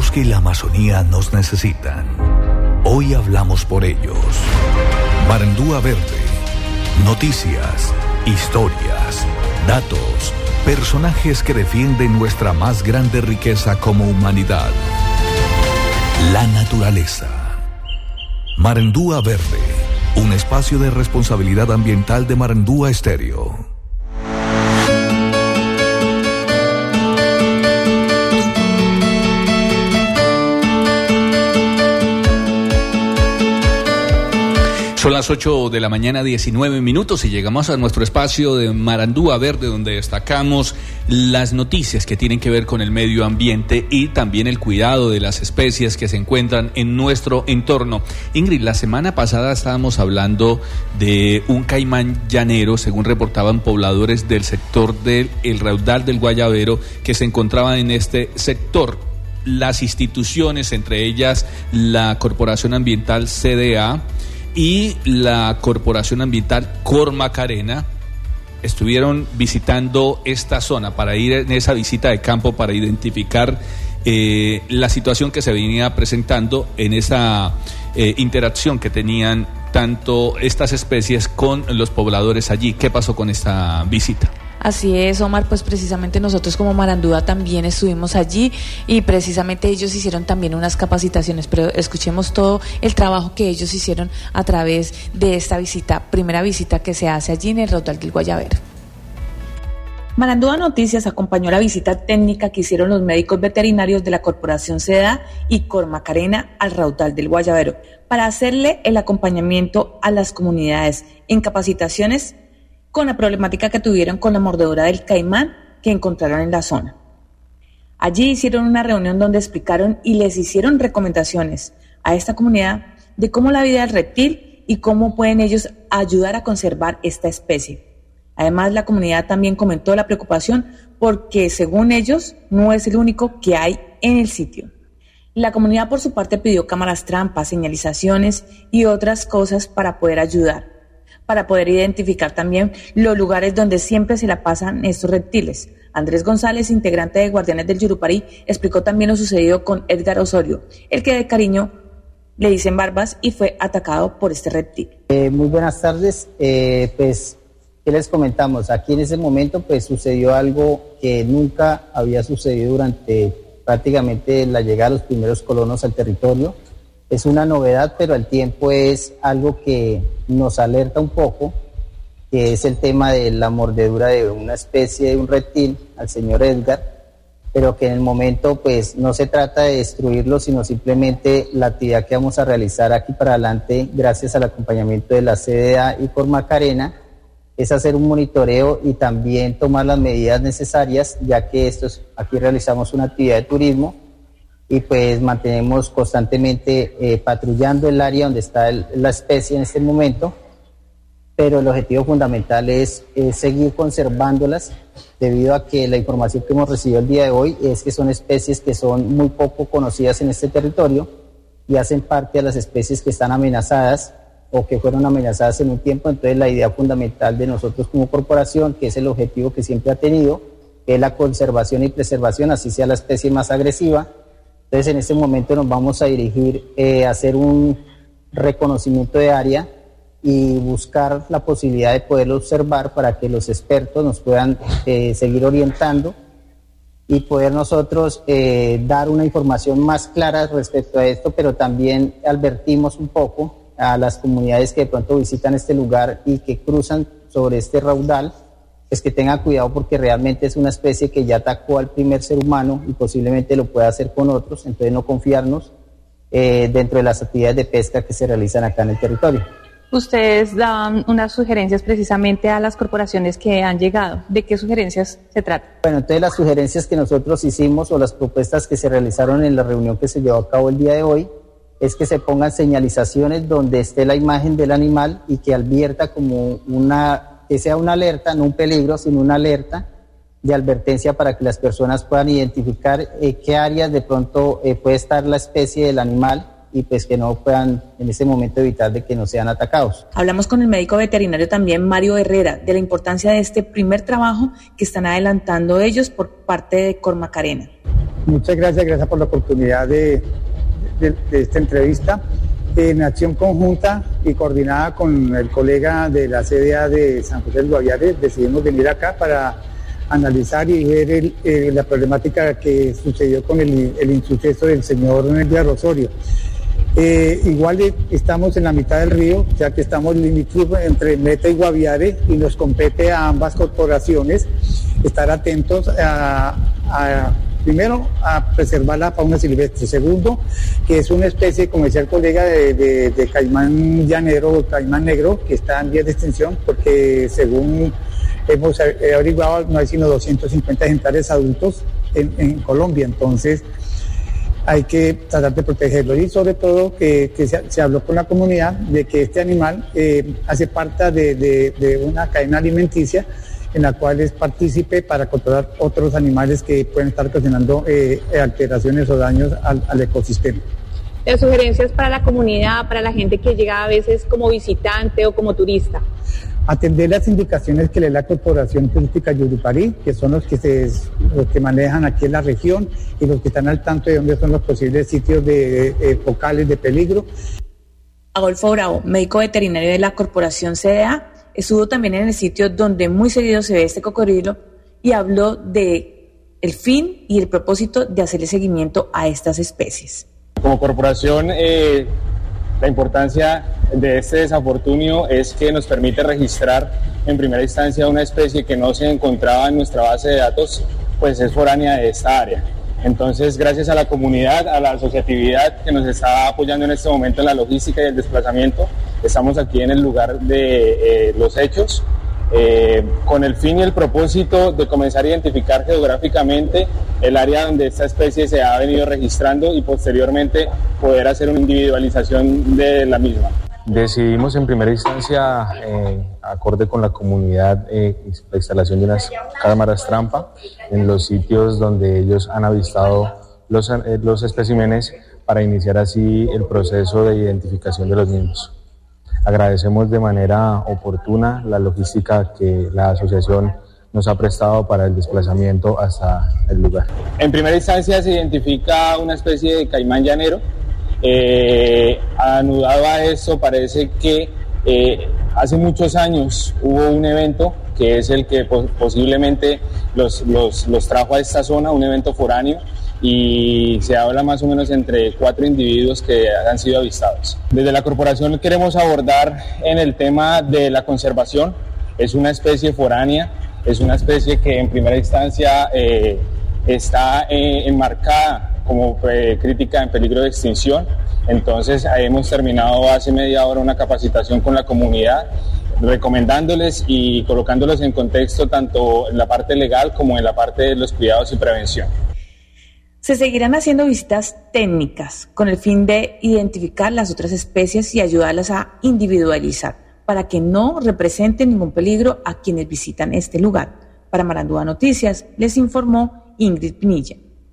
bosque y la Amazonía nos necesitan. Hoy hablamos por ellos. Marandúa Verde. Noticias, historias, datos, personajes que defienden nuestra más grande riqueza como humanidad. La naturaleza. Marandúa Verde, un espacio de responsabilidad ambiental de Marandúa Estéreo. Son las 8 de la mañana, 19 minutos, y llegamos a nuestro espacio de Marandúa Verde, donde destacamos las noticias que tienen que ver con el medio ambiente y también el cuidado de las especies que se encuentran en nuestro entorno. Ingrid, la semana pasada estábamos hablando de un caimán llanero, según reportaban pobladores del sector del Raudal del Guayabero, que se encontraban en este sector. Las instituciones, entre ellas la Corporación Ambiental CDA y la Corporación Ambiental Cormacarena, estuvieron visitando esta zona para ir en esa visita de campo para identificar la situación que se venía presentando en esa interacción que tenían tanto estas especies con los pobladores allí. ¿Qué pasó con esta visita? Así es, Omar, pues precisamente nosotros como Marandúa también estuvimos allí y precisamente ellos hicieron también unas capacitaciones, pero escuchemos todo el trabajo que ellos hicieron a través de esta visita, primera visita que se hace allí en el Raudal del Guayabero. Marandúa Noticias acompañó la visita técnica que hicieron los médicos veterinarios de la Corporación CDA y Cormacarena al Raudal del Guayabero para hacerle el acompañamiento a las comunidades en capacitaciones con la problemática que tuvieron con la mordedura del caimán que encontraron en la zona. Allí hicieron una reunión donde explicaron y les hicieron recomendaciones a esta comunidad de cómo la vida del reptil y cómo pueden ellos ayudar a conservar esta especie. Además, la comunidad también comentó la preocupación porque, según ellos, no es el único que hay en el sitio. La comunidad, por su parte, pidió cámaras trampas, señalizaciones y otras cosas para poder ayudar, para poder identificar también los lugares donde siempre se la pasan estos reptiles. Andrés González, integrante de Guardianes del Yurupari, explicó también lo sucedido con Edgar Osorio, el que de cariño le dicen Barbas y fue atacado por este reptil. Muy buenas tardes, pues, ¿qué les comentamos? Aquí en ese momento pues sucedió algo que nunca había sucedido durante prácticamente la llegada de los primeros colonos al territorio. Es una novedad, pero al tiempo es algo que nos alerta un poco, que es el tema de la mordedura de una especie de un reptil, al señor Edgar, pero que en el momento pues no se trata de destruirlo, sino simplemente la actividad que vamos a realizar aquí para adelante, gracias al acompañamiento de la CDA y Cormacarena, es hacer un monitoreo y también tomar las medidas necesarias, ya que aquí realizamos una actividad de turismo, y pues mantenemos constantemente patrullando el área donde está la especie en este momento, pero el objetivo fundamental es seguir conservándolas, debido a que la información que hemos recibido el día de hoy es que son especies que son muy poco conocidas en este territorio y hacen parte de las especies que están amenazadas o que fueron amenazadas en un tiempo. Entonces la idea fundamental de nosotros como corporación, que es el objetivo que siempre ha tenido, es la conservación y preservación, así sea la especie más agresiva. Entonces en este momento nos vamos a dirigir a hacer un reconocimiento de área y buscar la posibilidad de poderlo observar para que los expertos nos puedan seguir orientando y poder nosotros dar una información más clara respecto a esto, pero también advertimos un poco a las comunidades que de pronto visitan este lugar y que cruzan sobre este raudal, es que tengan cuidado porque realmente es una especie que ya atacó al primer ser humano y posiblemente lo pueda hacer con otros, entonces no confiarnos dentro de las actividades de pesca que se realizan acá en el territorio. Ustedes daban unas sugerencias precisamente a las corporaciones que han llegado. ¿De qué sugerencias se trata? Bueno, entonces las sugerencias que nosotros hicimos o las propuestas que se realizaron en la reunión que se llevó a cabo el día de hoy es que se pongan señalizaciones donde esté la imagen del animal y que advierta como que sea una alerta, no un peligro, sino una alerta de advertencia para que las personas puedan identificar qué áreas de pronto puede estar la especie del animal y pues que no puedan en ese momento evitar de que no sean atacados. Hablamos con el médico veterinario también, Mario Herrera, de la importancia de este primer trabajo que están adelantando ellos por parte de Cormacarena. Muchas gracias por la oportunidad de esta entrevista. En acción conjunta y coordinada con el colega de la CDA de San José del Guaviare, decidimos venir acá para analizar y ver la problemática que sucedió con el insuceso del señor Edgar Osorio. Igual estamos en la mitad del río, ya que estamos limítrofes entre Meta y Guaviare, y nos compete a ambas corporaciones estar atentos primero, a preservar la fauna silvestre. Segundo, que es una especie, como decía el colega, de caimán llanero o caimán negro, que está en vías de extinción, porque según hemos averiguado, no hay sino 250 ejemplares adultos en Colombia. Entonces, hay que tratar de protegerlo. Y sobre todo, que se habló con la comunidad de que este animal hace parte de una cadena alimenticia en la cual es partícipe para controlar otros animales que pueden estar ocasionando alteraciones o daños al ecosistema. Sugerencias para la comunidad, para la gente que llega a veces como visitante o como turista. Atender las indicaciones que le da la Corporación Turística Yurupari, que son los que manejan aquí en la región y los que están al tanto de dónde son los posibles sitios focales de peligro. Adolfo Bravo, médico veterinario de la Corporación CDA, estuvo también en el sitio donde muy seguido se ve este cocodrilo y habló de el fin y el propósito de hacerle seguimiento a estas especies. Como corporación, la importancia de este desafortunio es que nos permite registrar en primera instancia una especie que no se encontraba en nuestra base de datos, pues es foránea de esta área. Entonces, gracias a la comunidad, a la asociatividad que nos está apoyando en este momento en la logística y el desplazamiento, estamos aquí en el lugar de los hechos, con el fin y el propósito de comenzar a identificar geográficamente el área donde esta especie se ha venido registrando y posteriormente poder hacer una individualización de la misma. Decidimos en primera instancia, acorde con la comunidad, la instalación de unas cámaras trampa en los sitios donde ellos han avistado los especímenes para iniciar así el proceso de identificación de los mismos. Agradecemos de manera oportuna la logística que la asociación nos ha prestado para el desplazamiento hasta el lugar. En primera instancia se identifica una especie de caimán llanero. Anudado a esto, parece que hace muchos años hubo un evento que es el que posiblemente los trajo a esta zona, un evento foráneo, y se habla más o menos entre 4 individuos que han sido avistados. Desde la corporación queremos abordar en el tema de la conservación. Es una especie foránea, es una especie que en primera instancia está enmarcada como crítica en peligro de extinción. Entonces hemos terminado hace media hora una capacitación con la comunidad, recomendándoles y colocándolos en contexto tanto en la parte legal como en la parte de los cuidados y prevención. Se seguirán haciendo visitas técnicas con el fin de identificar las otras especies y ayudarlas a individualizar para que no representen ningún peligro a quienes visitan este lugar. Para Marandúa Noticias les informó Ingrid Pinilla.